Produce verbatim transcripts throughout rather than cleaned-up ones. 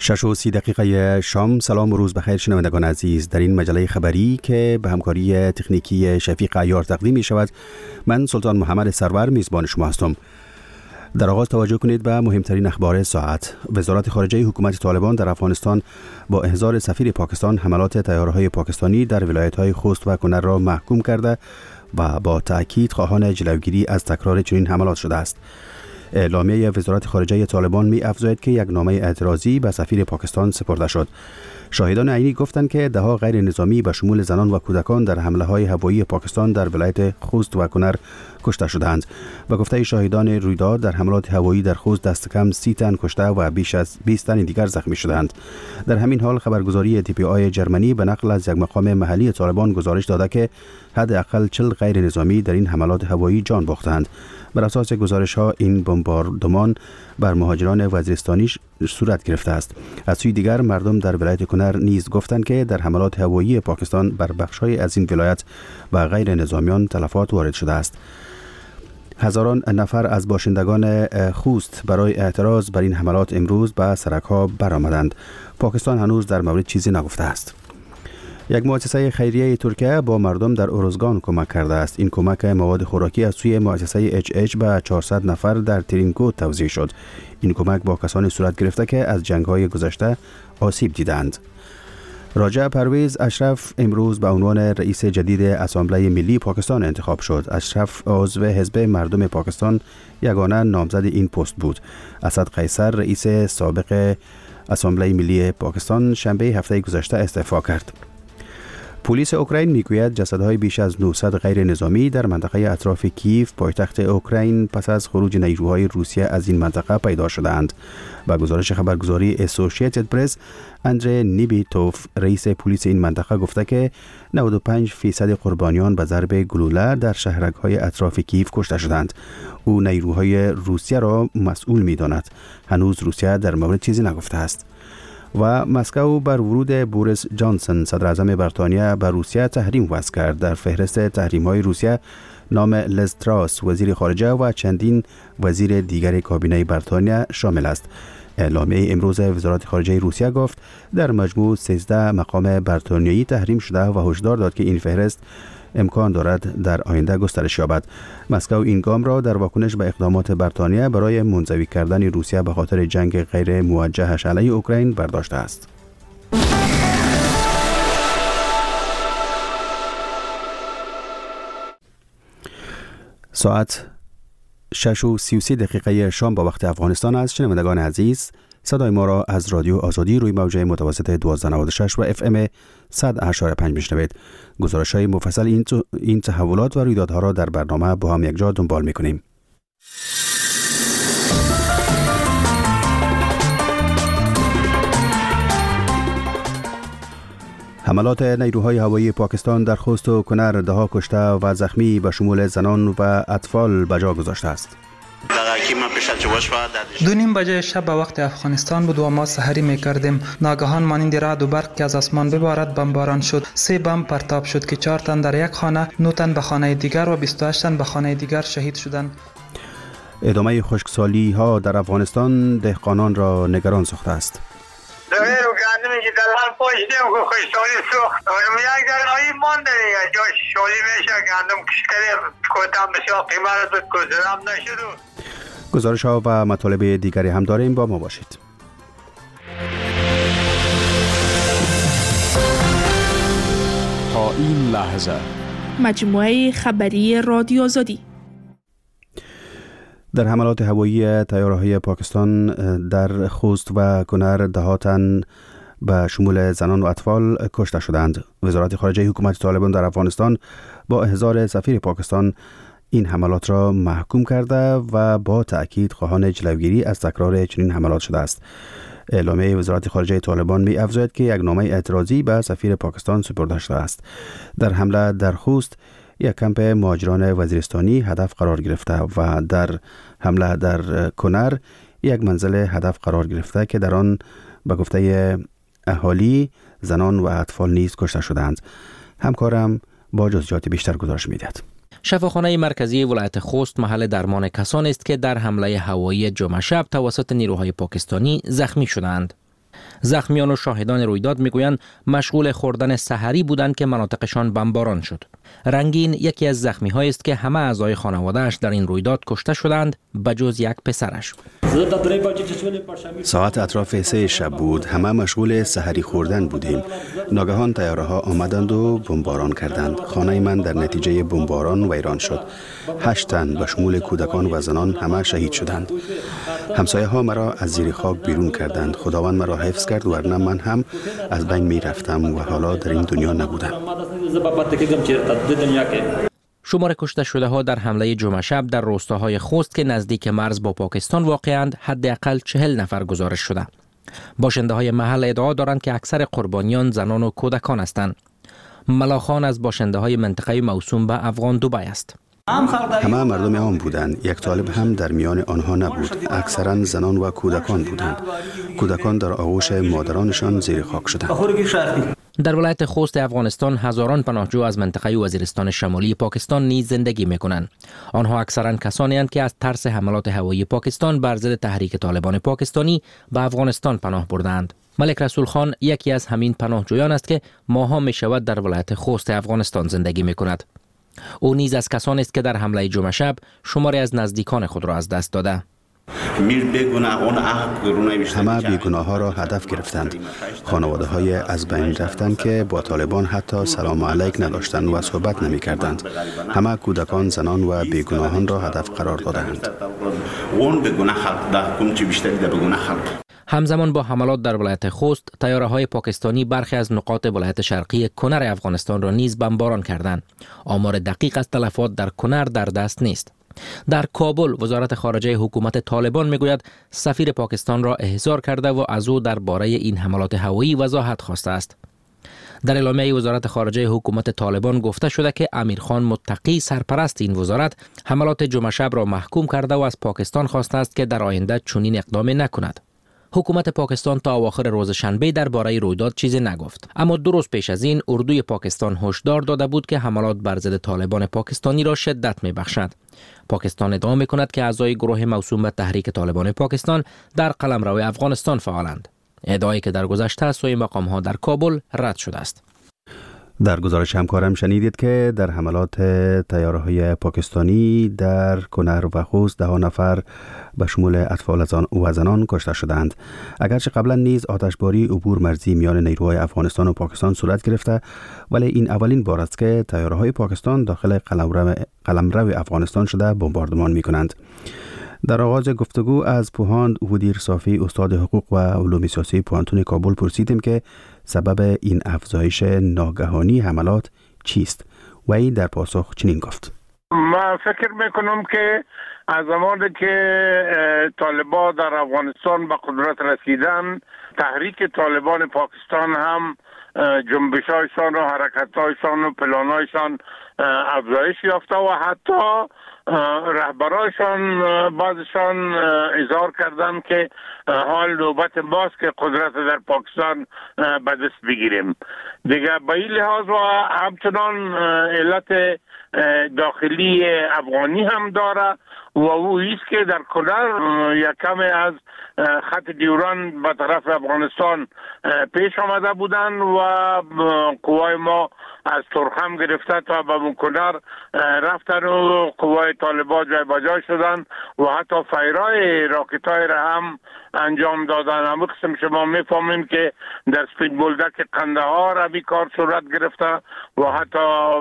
شش و سی دقیقه شام. سلام و روز بخیر شنوندگان عزیز. در این مجله خبری که به همکاری تکنیکی شفیق عیار تقدیم می شود، من سلطان محمد سرور میزبان شما هستم. در آغاز توجه کنید به مهمترین اخبار ساعت. وزارت خارجه حکومت طالبان در افغانستان با احضار سفیر پاکستان حملات طیاره‌های پاکستانی در ولایت‌های خوست و کنر را محکوم کرده و با تأکید خواهان جلوگیری از تکرار چنین حملات شده است. اعلامیه وزارت خارجه طالبان می افزاید که یک نامه اعتراضی به سفیر پاکستان سپرده شد. شاهدان عینی گفتند که دهها غیر نظامی به شمول زنان و کودکان در حمله های هوایی پاکستان در ولایت خوست و کنر کشته شدند. و گفته شاهدان رویداد در حملات هوایی در خوست دست کم سی تن کشته و بیش از بیست تن دیگر زخمی شدند. در همین حال خبرگزاری دی پی آی جرمنی به نقل از یک مقام محلی طالبان گزارش داده که حداقل چهل غیر نظامی در این حملات هوایی جان باختند. بر اساس گزارش ها این بمباردمان بر مهاجران وزیرستانی صورت گرفته است. از سوی دیگر مردم در ولایت کنر نیز گفتند که در حملات هوایی پاکستان بر بخش‌های از این ولایت و غیر نظامیان تلفات وارد شده است. هزاران نفر از باشندگان خوست برای اعتراض بر این حملات امروز به سرک‌ها برآمدند. پاکستان هنوز در مورد چیزی نگفته است. یک مؤسسه خیریه ترکیه با مردم در اروزگان کمک کرده است. این کمک مواد خوراکی از سوی مؤسسه اچ اچ به چهارصد نفر در ترینکو توزیع شد. این کمک با کسانی صورت گرفته که از جنگ‌های گذشته آسیب دیدند. راجع پرویز اشرف امروز به عنوان رئیس جدید اسامبله ملی پاکستان انتخاب شد. اشرف عضو حزب مردم پاکستان یگانه نامزد این پست بود. اسد قیصر رئیس سابق اسامبله ملی پاکستان شنبه هفته گذشته استعفا کرد. پلیس اوکراین میگوید جسدهای بیش از نهصد غیر نظامی در منطقه اطراف کیف پایتخت اوکراین پس از خروج نیروهای روسیه از این منطقه پیدا شدند. با گزارش خبرگزاری اسوسییتد پرس، اندری نیبیتوف رئیس پلیس این منطقه گفته که نود و پنج فیصد قربانیان به ضرب گلوله در شهرک‌های اطراف کیف کشته شدند. او نیروهای روسیه را مسئول می‌داند. هنوز روسیه در مورد چیزی نگفته است. و مسکو بر ورود بوریس جانسون صدر اعظم بریتانیا به روسیه تحریم وضع کرد. در فهرست تحریم‌های روسیه نام لیز تراس وزیر خارجه و چندین وزیر دیگر کابینه بریتانیا شامل است. اعلامیه امروز وزارت خارجه روسیه گفت در مجموع سیزده مقام بریتانیایی تحریم شده و هشدار داد که این فهرست امکان دارد در آینده گسترش یابد. مسکو این گام را در واکنش به اقدامات بریتانیا برای منزوی کردن روسیه به خاطر جنگ غیر موجهش علیه اوکراین برداشته است. ساعت شش و سی و سه دقیقه شام با وقت افغانستان است. شنوندگان عزیز، صدای ما را از رادیو آزادی روی موجه متوسط دویست و نود و شش و اف ام صد و هشت و پنج میشنوید. گزارش های مفصل این, این تحولات و رویدادها را در برنامه با هم یک جا دنبال میکنیم. حملات نیروهای هوایی پاکستان در خوست و کنر دهها کشته و زخمی به شمول زنان و اطفال به جا گذاشته است. دو نیم بجه شب به وقت افغانستان بود و ما سحری می کردیم. ناگهان مانند رعد و برق که از آسمان ببارد بمباران شد. سه بم پرتاب شد که چهار تن در یک خانه، نه تن به خانه دیگر و بیست و هشت تن به خانه دیگر شهید شدند. ادامه خشکسالی ها در افغانستان دهقانان را نگران ساخته است. دویر و گندمی که در حال پاشتیم که خشکسالی سوخت. اونم یک در آیی مانده دیگه. جا شالی میشه گندم کشکره کتم بسیار قیمت بود گذرم نشد. گزارش ها و مطالب دیگری هم داریم، با ما باشید. تا این لحظه مجموعه خبری رادیو آزادی. در حملات هوایی طیاره‌های پاکستان در خوست و کنر دهها تن به شمول زنان و اطفال کشته شدند. وزارت خارجه حکومت طالبان در افغانستان با احضار سفیر پاکستان این حملات را محکوم کرده و با تأکید خواهان جلوگیری از تکرار چنین حملات شده است. اعلامیه وزارت خارجه طالبان می افزاید که یک نامه اعتراضی به سفیر پاکستان سپرده شده است. در حمله در خوست یک کمپ مهاجران وزیرستانی هدف قرار گرفته و در حمله در کنر یک منزل هدف قرار گرفته که در آن به گفته اهالی زنان و اطفال نیز کشته شدند. همکارم با جزئیات بیشتر گزارش می‌دهد. شفاخانه مرکزی ولایت خوست محل درمان کسانی است که در حمله هوایی جمعه شب توسط نیروهای پاکستانی زخمی شدند. زخمیان و شاهدان رویداد میگویند مشغول خوردن سحری بودند که مناطقشان بمباران شد. رنگین یکی از زخمی‌هایی است که همه اعضای خانواده‌اش در این رویداد کشته شدند بجز یک پسرش. ساعت اطراف سه شب بود. همه مشغول سحری خوردن بودیم. ناگهان طیاره‌ها آمدند و بمباران کردند. خانه من در نتیجه بمباران ویران شد. هشت تن به شمول کودکان و زنان همه شهید شدند. همسایه ها مرا از زیر خاک بیرون کردند. خداوند مرا حفظ کرد ورنه من هم از بین می رفتم و حالا در این دنیا نبودم. شمار کشته شده ها در حمله جمعه شب در روستاهای خوست که نزدیک مرز با پاکستان واقعاند حداقل چهل نفر گزارش شده. باشنده های محل ادعا دارند که اکثر قربانیان زنان و کودکان هستند. ملاخان از باشنده های منطقه موسوم به افغان دبی است. همه مردم عام بودند. یک طالب هم در میان آنها نبود. اکثرا زنان و کودکان بودند. کودکان در آغوش مادرانشان زیر خاک شدند. در ولایت خوست افغانستان هزاران پناهجو از منطقه وزیرستان شمالی پاکستان نیز زندگی میکنند. آنها اکثرا کسانی اند که از ترس حملات هوایی پاکستان بر ضد تحریک طالبان پاکستانی به افغانستان پناه بردند. ملک رسول خان یکی از همین پناهجویان است که ماها می شود در ولایت خوست افغانستان زندگی می کند. او نیز از کسانی است که در حمله جمعه شب شماری از نزدیکان خود را از دست داده. همه بیگناه ها را هدف گرفتند. خانواده های از بین رفتن که با طالبان حتی سلام علیک نداشتند و صحبت نمی کردند. همه کودکان، زنان و بیگناهان را هدف قرار دادند. همزمان با حملات در ولایت خوست، طیاره‌های پاکستانی برخی از نقاط ولایت شرقی کنر افغانستان را نیز بمباران کردند. آمار دقیق از تلفات در کنر در دست نیست. در کابل وزارت خارجه حکومت طالبان میگوید سفیر پاکستان را احضار کرده و از او درباره این حملات هوایی وضاحت خواسته است. در اعلامیه وزارت خارجه حکومت طالبان گفته شده که امیرخان متقی سرپرست این وزارت حملات جمعه شب را محکوم کرده و از پاکستان خواسته است که در آینده چنین اقدامی نکند. حکومت پاکستان تا اواخر روز شنبه درباره رویداد چیزی نگفت، اما دو روز پیش از این اردوی پاکستان هشدار داده بود که حملات بر ضد طالبان پاکستانی را شدت می‌بخشد. پاکستان ادعا می‌کند که اعضای گروه موسوم به تحریک طالبان پاکستان در قلمرو افغانستان فعالند. ادعایی که در گذشته از سوی مقام‌ها در کابل رد شده است. در گزارش همکارم شنیدید که در حملات طیاره‌های پاکستانی در کنر و خوست ده نفر به شمول اطفال و زنان کشته شدند. اگرچه قبلا نیز آتشباری عبور مرزی میان نیروهای افغانستان و پاکستان صورت گرفته، ولی این اولین بار است که طیاره‌های پاکستان داخل قلمرو قلمرو افغانستان شده بمباردمان می‌کنند. در آغاز گفتگو از پوهاند ودیر صافی استاد حقوق و علوم سیاسی پوهنتون کابل پرسیدیم که سبب این افزایش ناگهانی حملات چیست و این در پاسخ چنین گفت: من فکر میکنم که از زمانی که طالبان در افغانستان به قدرت رسیدن، تحریک طالبان پاکستان هم جنبش‌هایشان و حرکت‌هایشان و پلان‌هایشان افزایش یافته و حتی رهبرایشان بعضشان اظهار کردند که حال نوبت ماست که قدرت در پاکستان به دست بگیریم. دیگه به این لحاظ و همچنان علت داخلی افغانی هم داره و او ایست که در کنر یک کمی از خط دیوران به طرف افغانستان پیش آمده بودن و قوای ما از ترخم گرفته تا به کنر رفتن و قوای طالبان جای بجای شدن و حتی فیرای راکتای را هم انجام دادن. همه قسم شما میفهمین که در سپید بولدک قندهار روی کار صورت گرفته و حتی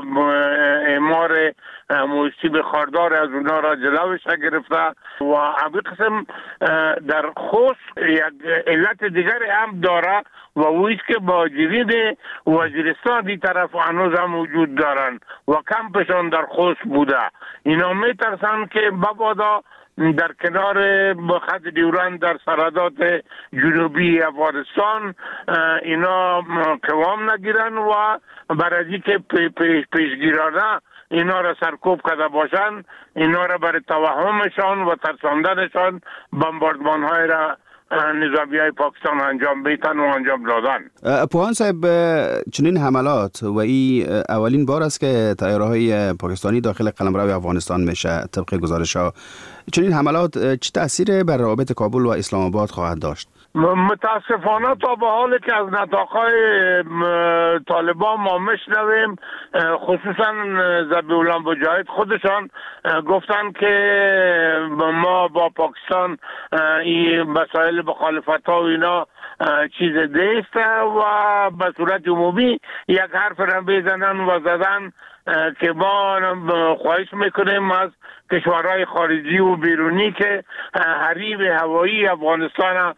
اعمار موسیب خاردار از اونا را جلوش گرفته و همه قسم در خوست یک علت دیگر هم داره و اویست که مهاجرین وزیرستان دی طرف هنوز هم وجود دارن و کمپشان در خوست بوده. اینا میترسن که مبادا در کنار خط دیوران در سرحدات جنوبی افغانستان اینا قوام نگیرن و برای که پیشگیرانه اینا را سرکوب کرده باشن، اینا را برای توهمشان و ترساندنشان بمباردمان های را نظامی های پاکستان انجام بیتن و انجام دادن. پوهان صاحب، چنین حملات و این اولین بار است که طیاره‌های پاکستانی داخل قلمرو افغانستان میشه. طبق گزارش ها چنین حملات چه تأثیر بر روابط کابل و اسلام آباد خواهد داشت؟ متاسفانه تا به حال که از نطاقهای طالبان ما مشنویم، خصوصا ذبیحالله مجاهد خودشان گفتن که ما با پاکستان این مسائل مخالفت ها و اینا چیز دیست و به صورت عمومی یک حرف را بزنن و زدن که ما خواهش میکنیم از کشورهای خارجی و بیرونی که حریم هوایی افغانستان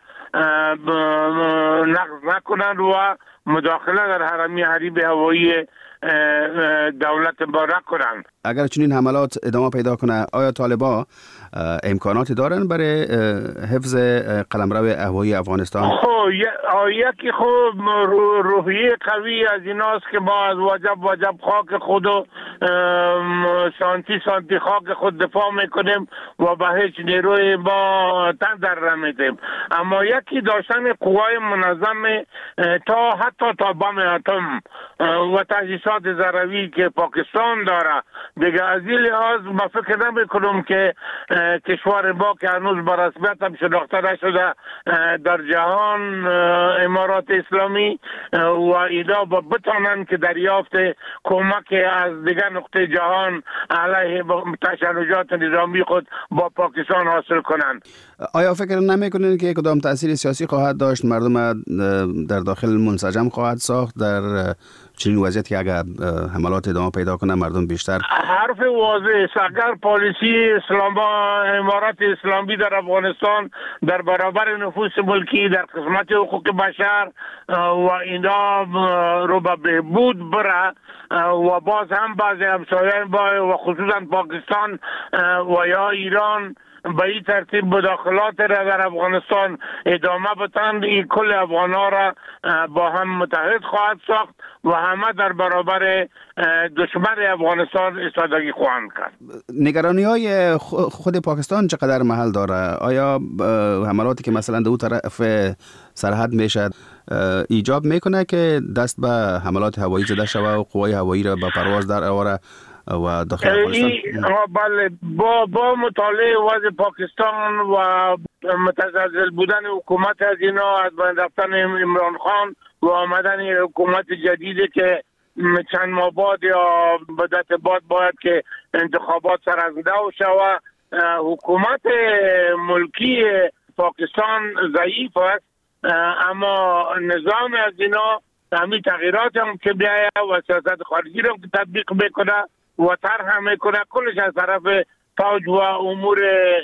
نقض نکنند و مداخله در حرمی حریم هوایی دولت ما نکنند. اگر چنین حملات ادامه پیدا کنه، آیا طالبان امکاناتی دارن برای حفظ قلمرو هوایی افغانستان؟ خب یکی خب روحیه قوی از ایناست که ما از وجب وجب خاک خود و سانتی سانتی خاک خود دفاع میکنیم و به هیچ نیروی ما تن در نمیدیم. اما یکی داشتن قوای منظم تا حتی تا بم اتم و تجهیزات ضروری که پاکستان داره، دیگه از این لحاظ ما فکر نمیکنم که کشور ما که هنوز به رسمیت هم شناخته نشده در جهان امارات اسلامی و اینا بتانن که دریافت کمک از دیگر نقطه جهان علیه تشنجات نظامی خود با پاکستان حاصل کنند. آیا فکر نمیکنین که کدام تأثیر سیاسی خواهد داشت؟ مردم در داخل منسجم خواهد ساخت در چنین وضعیت که اگر حملات ادامه پیدا کنه مردم بیشتر؟ حرف واضح است. اگر پالیسی اسلام امارات اسلامی در افغانستان در برابر نفوذ ملکی در قسمت حقوق بشر و اینا رو به بهبود بره و باز هم بعضی همسایه‌ان با و خصوصا پاکستان و یا ایران به این ترتیب مداخلات را در افغانستان ادامه بدن، این کل افغان‌ها را با هم متحد خواهد ساخت و همه در برابر دشمن افغانستان ایستادگی خواهند کرد. نگرانی های خود پاکستان چقدر محل داره؟ آیا حملاتی که مثلا دو طرف سرحد میشد ایجاب میکنه که دست به حملات هوایی زده شوه و قوای هوایی را به پرواز در آوره و داخل افغانستان؟ بله، با با مطالعه وضع پاکستان و متزلزل بودن حکومت از اینا، از بین رفتن عمران خان و آمدن حکومت جدیدی که چند ماه بعد یا مدت بعد باید که انتخابات سرازده شود، حکومت ملکی پاکستان ضعیف است، اما نظام از اینا همین تغییرات هم که بیایه و سیاست خارجی رو که تطبیق میکنه و طرح میکنه، کلش از طرف فوج و امور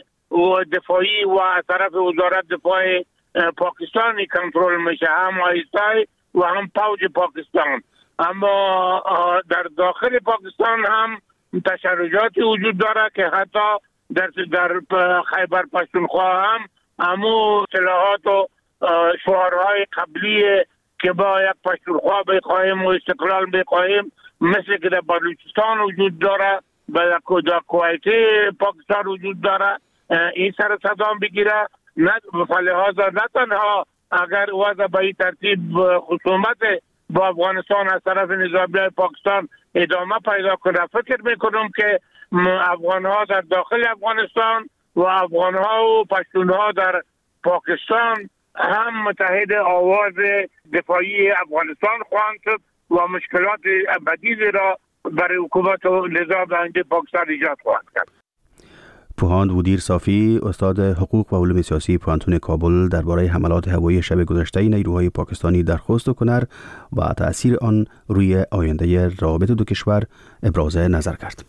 و دفاعی و از طرف وزارت دفاع پاکستانی کنترل میشه، هم آیسای و هم فوج پاکستان. اما در داخل پاکستان هم تشنجاتی وجود داره که حتی در در خیبر پختونخوا هم همو اصطلاحات و شعارهای قبلی که با یک پختونخوا بخواهیم و استقلال بخواهیم، مثل که در بلوچستان وجود داره، در کویت پاکستان وجود داره، این سر صدام بگیره. نه فلحاظ نه تنها اگر وضع به این ترتیب خصومت با افغانستان از طرف نظامیان پاکستان ادامه پیدا کنه، فکر میکنم که افغانها در داخل افغانستان و افغانها و پشتونها در پاکستان هم متحد آواز دفاعی افغانستان خواهند شد و مشکلات ابدی را برای حکومت و نظام آینده پاکستان ایجاد خواهند کرد. پوهاند ودیر صافی، استاد حقوق و علوم سیاسی پانتون کابل، درباره حملات هوایی شب گذشته نیروهای پاکستانی در خوست و کنر و تأثیر آن روی آینده روابط دو کشور ابراز نظر کرد.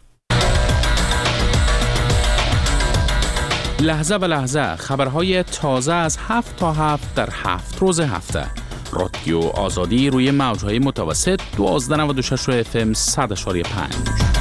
لحظه به لحظه خبرهای تازه از هفت تا هفت در هفت روز هفته. رادیو آزادی روی موجهای متوسط دوازده نود و شش اف ام صد و پنج.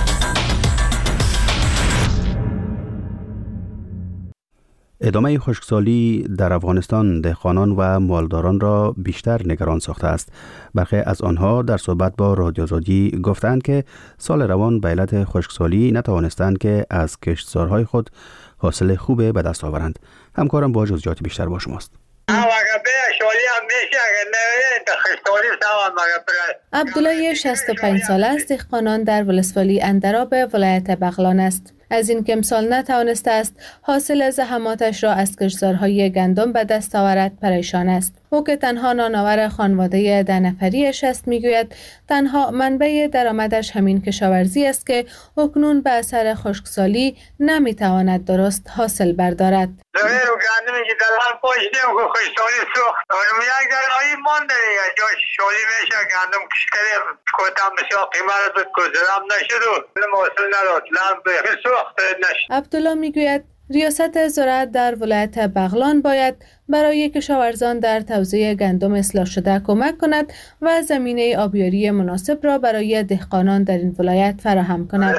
ادامه خشکسالی در افغانستان دهقانان و مالداران را بیشتر نگران ساخته است. برخی از آنها در صحبت با رادیو آزادی گفتند که سال روان به علت خشکسالی نتوانستند که از کشتزارهای خود حاصل خوب به دست آورند. همکارم با جزئیات بیشتر با شماست. عبدالله شصت و پنج ساله است، دهقانان در ولسوالی اندراب ولایت بغلان است. از این که امسال نتوانسته است حاصل زحماتش را از کشتزارهای گندم به دست آورد پریشان است. او که تنها نانآور خانواده ده نفریش است میگوید تنها منبع درآمدش همین کشاورزی است که اکنون به اثر خشکسالی نمیتواند درست حاصل بردارد. زمین گندمی که دلال پاشیدیم که خشکسالی سوخت. اونم یک دلایی مانده دیگه جا شالی میشه گندم کشکلی کوتام بسیار قیمت بود کزرام نشد و محصول نداد لام به سوخت نشد. عبدالله میگوید ریاست زراعت در ولایت بغلان باید برای کشاورزان در توزیع گندم اصلاح شده کمک کند و زمینه آبیاری مناسب را برای دهقانان در این ولایت فراهم کند.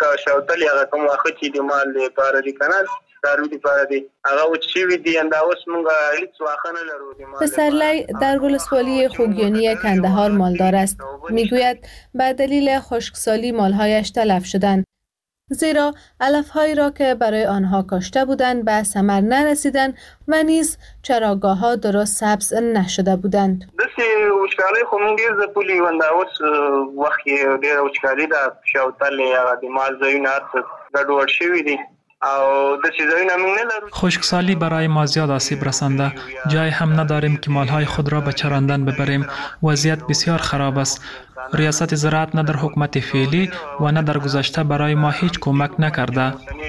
پسرلی در ولسوالی خوگیانی کندهار مالدار است. میگوید به دلیل خشکسالی مالهایش تلف شدند، زیرا علف‌هایی را که برای آنها کاشته بودند به ثمر نرسیدند و نیز چراگاه‌ها درست سبز نشده بودند. دسی وچکالی خو مونږ ډیر د پولی وندا اوس وخت کې ډیر وچکالی دا شاوتل یا د مال زوینه ګډوډ شوی دی. خشکسالی برای ما زیاد آسیب رسانده. جای هم نداریم که مالهای خود را به چراندن ببریم. وضعیت بسیار خراب است. ریاست زراعت نه در حکومت فعلی و نه در گذشته برای ما هیچ کمک نکرده.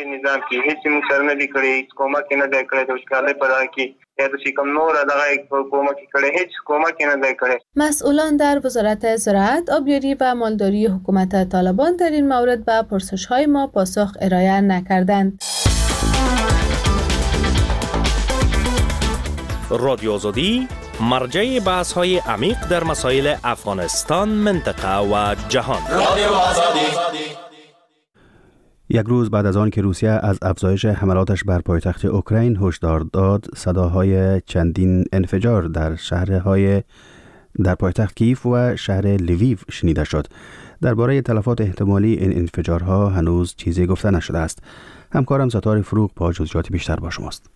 مسئولان در وزارت زراعت، آبیاری و مالداری حکومت طالبان در این مورد به پرسش‌های ما پاسخ ارائه نکردند. رادیو آزادی مرجع بحث‌های عمیق در مسائل افغانستان، منطقه و جهان. رادیو آزادی. یک روز بعد از آن که روسیه از افزایش حملاتش بر پایتخت اوکراین هشدار داد، صداهای چندین انفجار در شهرهای در پایتخت کیف و شهر لویو شنیده شد. درباره تلفات احتمالی این انفجارها هنوز چیزی گفته نشده است. همکارم ستاره فروغ با جزئیات بیشتر با شماست.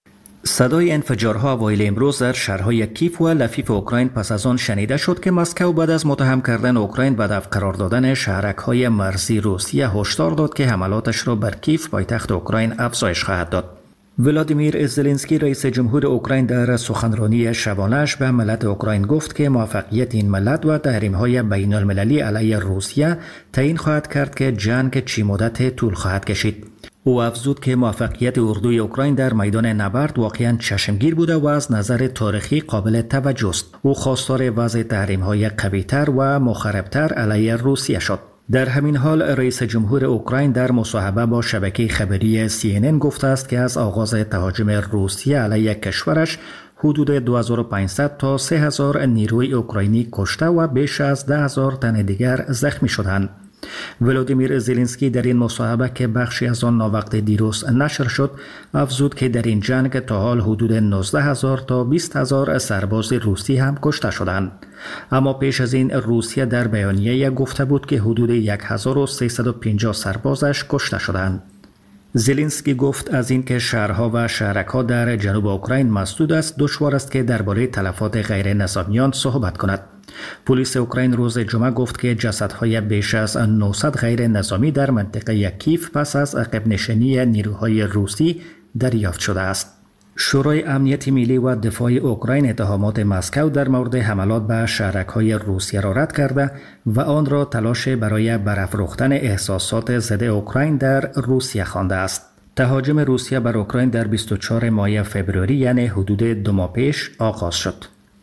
صدای انفجارها اوایل امروز در شهرهای کیف و لویو اوکراین پس از آن شنیده شد که مسکو بعد از متهم کردن اوکراین به دفع قرار دادن شهرک‌های مرزی روسیه هشدار داد که حملاتش را بر کیف پایتخت اوکراین افزایش خواهد داد. ولادیمیر زلنسکی رئیس جمهور اوکراین در سخنرانی شبانه‌اش به ملت اوکراین گفت که موفقیت این ملت و تحریم‌های بین‌المللی علیه روسیه تعیین خواهد کرد که جنگ چه مدت طول خواهد کشید. او افزود که موفقیت اردوی اوکراین در میدان نبرد واقعاً چشمگیر بوده و از نظر تاریخی قابل توجه است. او خواستار وضع تحریم‌های قوی‌تر و مخرب‌تر علیه روسیه شد. در همین حال رئیس جمهور اوکراین در مصاحبه با شبکه خبری سی ان ان گفته است که از آغاز تهاجم روسیه علیه کشورش حدود دو هزار و پانصد تا سه هزار نیروی اوکراینی کشته و بیش از ده هزار تن دیگر زخمی شدند. ولادیمیر زلنسکی در این مصاحبه که بخشی از آن ناوقت دیروز نشر شد افزود که در این جنگ تا حال حدود نوزده هزار تا بیست هزار سرباز روسی هم کشته شدند. اما پیش از این روسیه در بیانیه گفته بود که حدود هزار و سیصد و پنجاه سربازش کشته شدند. زلنسکی گفت از اینکه شهرها و شهرک‌ها در جنوب اوکراین مسدود است دشوار است که درباره تلفات غیر نظامیان صحبت کند. پلیس اوکراین روز جمعه گفت که جسدهای بیش از نهصد غیر نظامی در منطقه کیف پس از عقب نشینی نیروهای روسی دریافت شده است. شورای امنیت ملی و دفاع اوکراین اتهامات مسکو در مورد حملات به شهرک‌های روسیه را رد کرده و آن را تلاش برای برافروختن احساسات ضد اوکراین در روسیه خوانده است. تهاجم روسیه بر اوکراین در بیست و چهارم ماه فوریه یعنی حدود دو ماه پیش آغاز شد.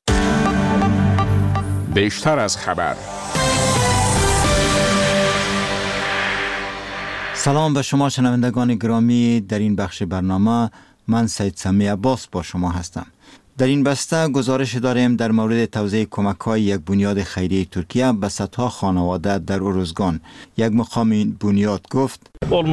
بیشتر از خبر. سلام به شما شنوندگان گرامی. در این بخش برنامه من سید سمی عباس با شما هستم. در این بسته گزارش داریم در مورد توزیع کمک‌های یک بنیاد خیریه ترکیه به صدها خانواده در ارزگان. یک مقام بنیاد گفت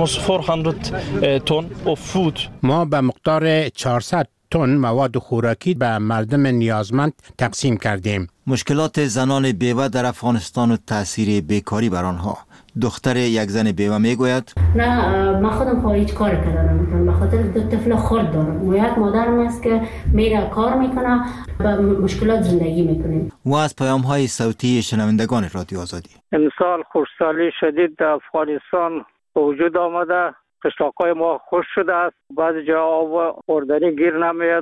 ما به مقدار چهارصد تن مواد خوراکی به مردم نیازمند تقسیم کردیم. مشکلات زنان بیوه در افغانستان و تاثیر بیکاری بر آنها. دختر یک زن بیوه میگوید نه من خودم خواهی هیچ کار کردم، به خاطر دو طفل خرد دارم و یک مادرم است که میره کار میکنه و مشکلات زندگی میکنیم. و از پیام های صوتی شنوندگان رادیو آزادی. امسال خشکسالی شدید در افغانستان وجود آمده، قشلاقای ما خشک شده است، بعضی جا آب خوردنی گیر نمیاد.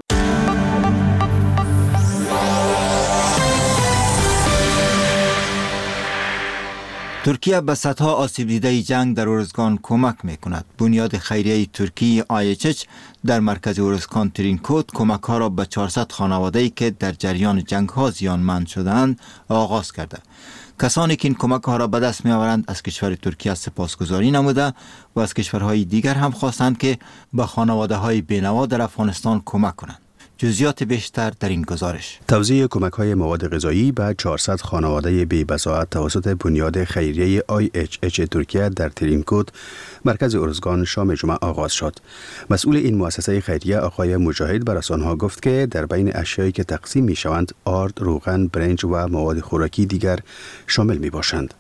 ترکیه به صدها آسیب دیده جنگ در ارزگان کمک می کند. بنیاد خیریه ترکی آی اچ اچ در مرکز ارزگان ترینکوت کمک ها را به چهارصد خانواده‌ای که در جریان جنگ ها زیانمند شدند آغاز کرده. کسانی که این کمک ها را به دست می آورند از کشور ترکیه سپاسگزاری نموده و از کشورهای دیگر هم خواستند که به خانواده های بینوا در افغانستان کمک کنند. جزئیات بیشتر در این گزارش. توزیع کمک های مواد غذایی به چهارصد خانواده بی بضاعت توسط بنیاد خیریه آی اچ اچ ترکیه در ترینکوت مرکز ارزگان شام جمعه آغاز شد. مسئول این مؤسسه خیریه آقای مجاهد بر رسانه‌ها گفت که در بین اشیایی که تقسیم می شوند آرد، روغن، برنج و مواد خوراکی دیگر شامل می باشند.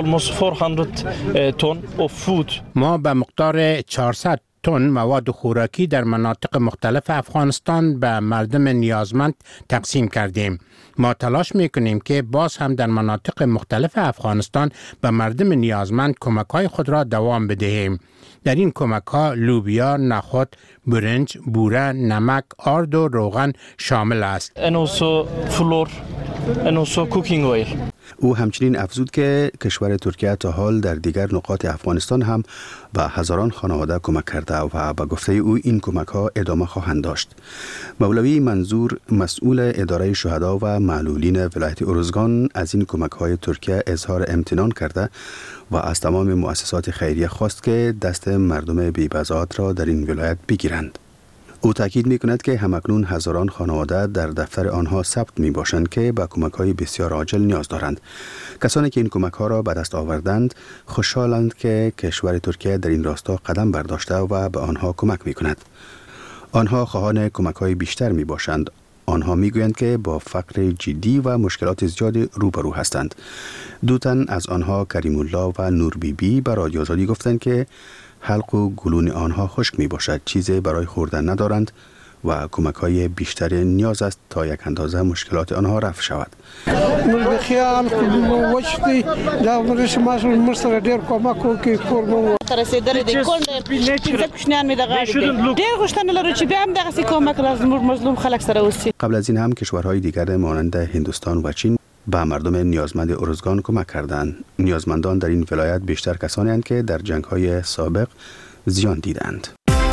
ما به مقدار چهارصد تن مواد خوراکی در مناطق مختلف افغانستان به مردم نیازمند تقسیم کردیم. ما تلاش میکنیم که باز هم در مناطق مختلف افغانستان به مردم نیازمند کمک های خود را دوام بدهیم. در این کمک ها لوبیا، نخود، برنج، بوره، نمک، آرد و روغن شامل است. او همچنین افزود که کشور ترکیه تا حال در دیگر نقاط افغانستان هم به هزاران خانواده کمک کرده و به گفته او این کمک ها ادامه خواهند داشت. مولوی منظور مسئول اداره شهدا و معلولین ولایت ارزگان از این کمک های ترکیه اظهار امتنان کرده و از تمام مؤسسات خیریه خواست که دست مردم بی‌بضاعت را در این ولایت بگیرند. او تاکید می کند که همکنون هزاران خانواده در دفتر آنها ثبت می باشند که به کمک های بسیار عاجل نیاز دارند. کسانی که این کمک ها را به دست آوردند خوشحالند که کشور ترکیه در این راستا قدم برداشته و به آنها کمک می کند. آنها خواهان کمک های بیشتر می باشند. آنها می گویند که با فقر جدی و مشکلات زیاد روبرو هستند. دو تن از آنها کریم الله و نور بی بی به رادیو آزادی گفتند که حلق و گلون آنها خشک می باشد، چیزی برای خوردن ندارند و کمک های بیشتر نیاز است تا یک اندازه مشکلات آنها رفع شود. خیال وچتی دا ورش ماشون مستر ډیر کومک کوي کورمو رسیدل دي کول چې پښنان می دغه ډیر غوښتنه لرو چې به هم دغه کومک لازم مظلوم خلک سره وسی. قبل از این هم کشورهای دیگر مانند هندوستان و چین به مردم نیازمند ارزگان کمک کردند. نیازمندان در این ولایت بیشتر کسانی هستند که در جنگ‌های سابق زیان دیدند.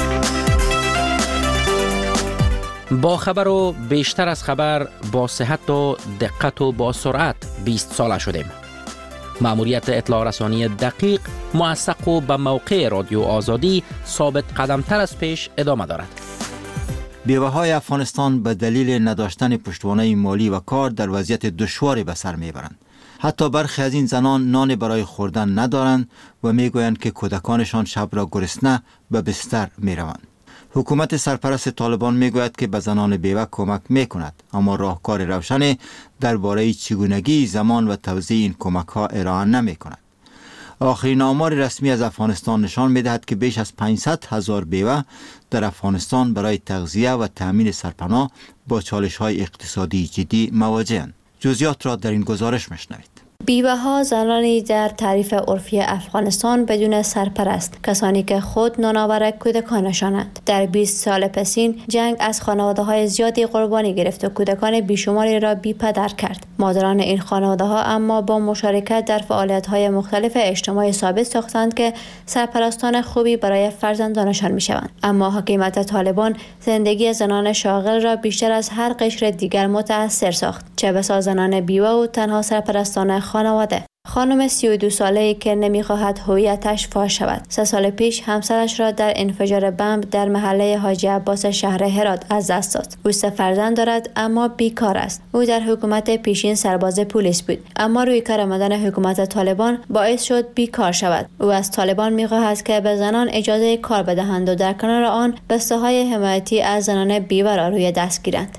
با خبر و بیشتر از خبر، با صحت و دقت و با سرعت بیست ساله شدیم. مأموریت اطلاع رسانی دقیق، موثق و به موقع رادیو آزادی ثابت قدمتر از پیش ادامه دارد. بیوه‌های افغانستان به دلیل نداشتن پشتوانه مالی و کار در وضعیت دشواری به سر میبرند. حتی برخی از این زنان نان برای خوردن ندارند و میگویند که کودکانشان شب را گرسنه به بستر میروند. حکومت سرپرست طالبان میگوید که به زنان بیوه کمک میکند، اما راهکار روشنی درباره چگونگی زمان و توزیع این کمک ها ارائه نمیکند. آخرین آمار رسمی از افغانستان نشان میدهد که بیش از پانصد هزار بیوه در افغانستان برای تغذیه و تأمین سرپناه با چالش های اقتصادی جدی مواجه‌اند. جزئیات را در این گزارش میشنوید. بیوه ها زنانی در تعریف عرفی افغانستان بدون سرپرست، کسانی که خود نانآور کودکانشانند. در بیست سال پسین جنگ از خانواده های زیادی قربانی گرفت و کودکان بیشماری را بی پدر کرد. مادران این خانواده ها اما با مشارکت در فعالیت های مختلف اجتماعی ثابت ساختند که سرپرستان خوبی برای فرزندانشان می شوند. اما حکومت طالبان زندگی زنان شاغل را بیشتر از هر قشر دیگر متأثر ساخت، چه بسا زنان بیوه و تنها سرپرستان خانواده. خانم سی و دو ساله‌ای که نمی‌خواهد هویتش فاش شود، سه سال پیش همسرش را در انفجار بمب در محله حاجی عباس شهر هرات از دست داد. او سه فرزند دارد اما بیکار است. او در حکومت پیشین سرباز پلیس بود، اما روی کار آمدن حکومت طالبان باعث شد بیکار شود. او از طالبان می‌خواهد که به زنان اجازه کار بدهند و در کنار آن بسته‌های حمایتی از زنان بیوه را روی دست گیرند.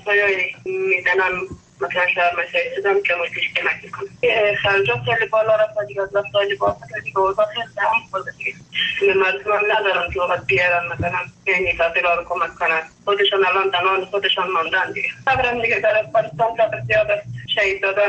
مثلا شهر مسایی شدم که مشکلش که مکی کنم خرجات خیلی بالا رفت دیگه از دست سالی با خیلی دیگه اوضاع خیلی دهم خورده دیگه مردم هم ندارم که وقت بیارن مثلا یعنی تاثیرها رو کمک کنن. خودشان الان تنان خودشان ماندن دیگه. خبرم دیگه در افغانستان تا بسیار شهید دادن کشت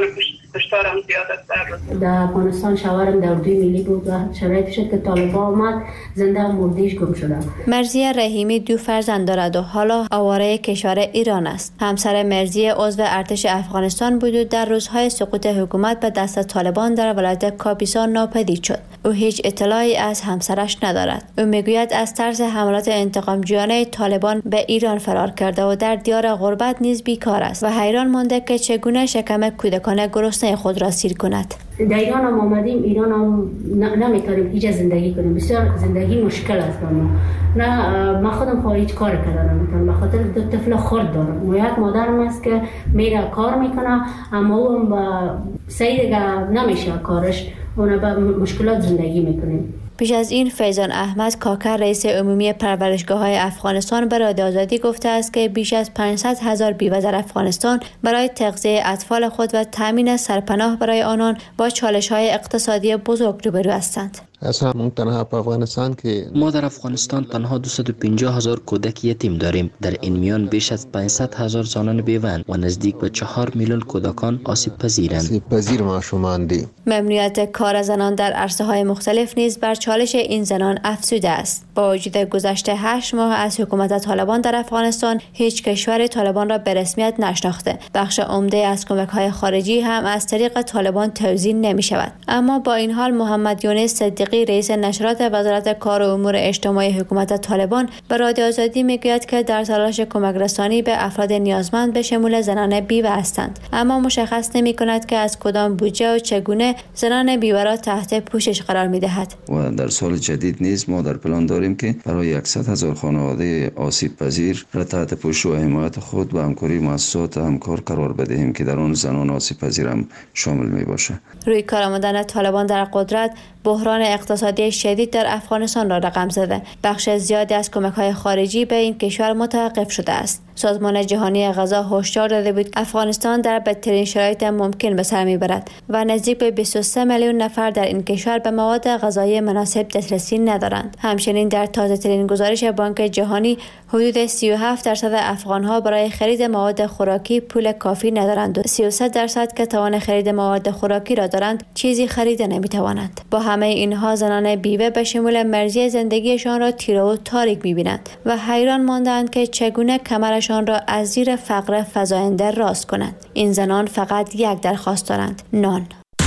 کشتارم زیاد است در روز. در افغانستان شوهرم در اردوی ملی بود و شرایطی شد که طالبان آمد زنده و مردهش گم شده. مرضیه رحیمی دو فرزند دارد و حالا آواره کشور ایران است. همسر مرضیه عضو ارتش افغانستان بود و در روزهای سقوط حکومت به دست طالبان در ولایت کاپیسا ناپدید شد. او هیچ اطلاعی از همسرش ندارد. او میگوید از ترس حملات انتقامجویانه طالبان به ایران فرار کرده و در دیار غربت نیز بیکار است و حیران مانده که چگونه شکم کودکان گرسنه خود را سیر کند. در ایران هم آمدیم، ایران هم نمیتونیم هیچ زندگی کنیم، بسیار زندگی مشکل است برام. نه من خودم خواهی هیچ کار کردم نمیتونم، به خاطر دو طفل خرد دارم و یک مادرم است که میره کار میکنه اما او هم با سعی دیگه نمیشه کارش، اون با مشکلات زندگی میکنیم. پیش از این فیضان احمد کاکر رئیس عمومی پرورشگاه‌های افغانستان به رادیو آزادی گفته است که بیش از پانصد هزار بیوه در افغانستان برای تغذیه اطفال خود و تامین سرپناه برای آنان با چالش‌های اقتصادی بزرگ روبرو هستند. اصلا تنها په افغانستان که ما در افغانستان تنها دویست و پنجاه هزار کودک یتیم داریم. در این میان بیش از پانصد هزار زنان بیوه‌اند و نزدیک به چهار میلیون کودکان آسیب پذیرند. آسیب پذیر ماشوماندی. ممنوعیت کار زنان در عرصه‌های مختلف نیز بر چالش این زنان افزوده است. با وجود گذشته هشت ماه از حکومت طالبان در افغانستان، هیچ کشور طالبان را به رسمیت نشناخته. بخش عمده از کمک‌های خارجی هم از طریق طالبان توزیع نمی‌شود. اما با این حال محمد یونس صدیقی رئیس نشرات وزارت کار و امور اجتماعی حکومت طالبان به رادیو آزادی میگوید که در تلاش کمک رسانی به افراد نیازمند به شمول زنان بیوه هستند، اما مشخص نمی‌کند که از کدام بودجه و چگونه زنان بیوه را تحت پوشش قرار می‌دهد. و در سال جدید نیز ما در پلان داریم که برای صد هزار خانواده آسیب پذیر را تحت پوشش و حمایت خود و همکاری مؤسسات همکار قرار بدهیم که در آن زنان آسیب پذیر هم شامل می‌باشد. روی کار آمدن طالبان در قدرت بحران اقتصادی شدید در افغانستان را رقم زده. بخش زیادی از کمک‌های خارجی به این کشور متوقف شده است. سازمان جهانی غذا هشدار داده بود افغانستان در بدترین شرایط ممکن به سر میبرد و نزدیک به بیست و سه میلیون نفر در این کشور به مواد غذایی مناسب دسترسی ندارند. همچنین در تازه‌ترین گزارش بانک جهانی حدود سی و هفت درصد افغان‌ها برای خرید مواد خوراکی پول کافی ندارند و سی و سه درصد که توان خرید مواد خوراکی را دارند چیزی خرید نمی‌توانند. با همه اینها زنان بیوه به شمول مرزی زندگیشان را تیره و تاریک می‌بینند و حیران مانده‌اند که چگونه کمرشان را از زیر فقر فزاینده راست کنند. این زنان فقط یک درخواست دارند: نان.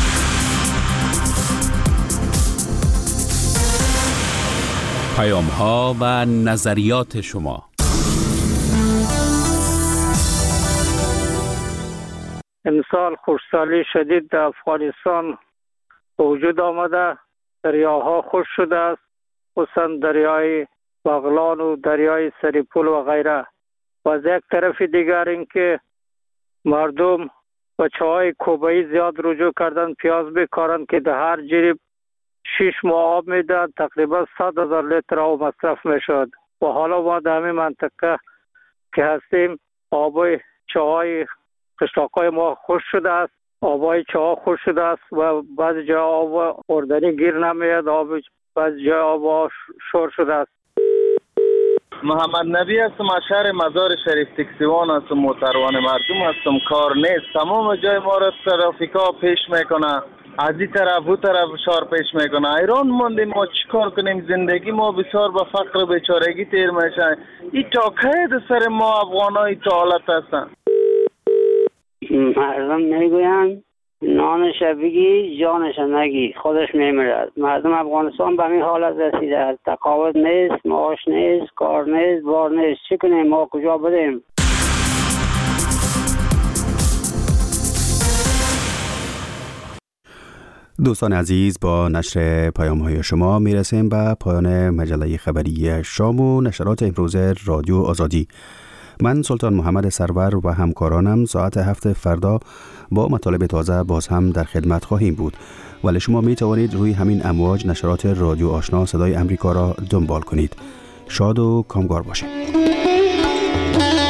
پیام‌ها و نظریات شما. امسال خشکسالی شدید در افغانستان به وجود آمده، دریاها خشک شده است، خصوصا دریای بغلان و دریای سریپول و غیره. و از یک طرف دیگر اینکه مردم و چاهای کوبایی زیاد رجوع کردن پیاز بکارن که در هر جریب شش ماه آب میدن، تقریبا صد هزار لیتر آب مصرف میشد. و حالا ما در همین منطقه که هستیم آبای چاهای قشلاقای ما خشک شده است، آبای چاه خشک شده است و بعضی جا آب خوردنی گیر نمیاد، آب بعضی جا آب شور شده است. محمد نبی هستم، از شهر مزار شریف تکسیوان هستم، محترم مردم هستم. کار نیست، تمام جای ما را ترافیکا پیش میکنه، از این طرف او طرف شار پیش میکنه. ایران موندیم، ما چیکار کنیم؟ زندگی ما بسیار به فقر بیچارگی تیر میشه. این تا که سر ما افغانای تا حالت هستن. مردم میگویند نانش بگی جانش نگی، خودش میمیرد. مردم افغانستان به این حالت رسیده است. تقاعد نیست، معاش نیست، کار نیست، بار نیست. چی کنیم؟ ما کجا بریم؟ دوستان عزیز، با نشر پیام‌های شما میرسیم به پایان مجله خبری شام و نشرات امروز رادیو آزادی. من سلطان محمد سرور و همکارانم ساعت هفت فردا با مطالب تازه باز هم در خدمت خواهیم بود، ولی شما می توانید روی همین امواج نشرات رادیو آشنا صدای امریکا را دنبال کنید. شاد و کامگار باشید.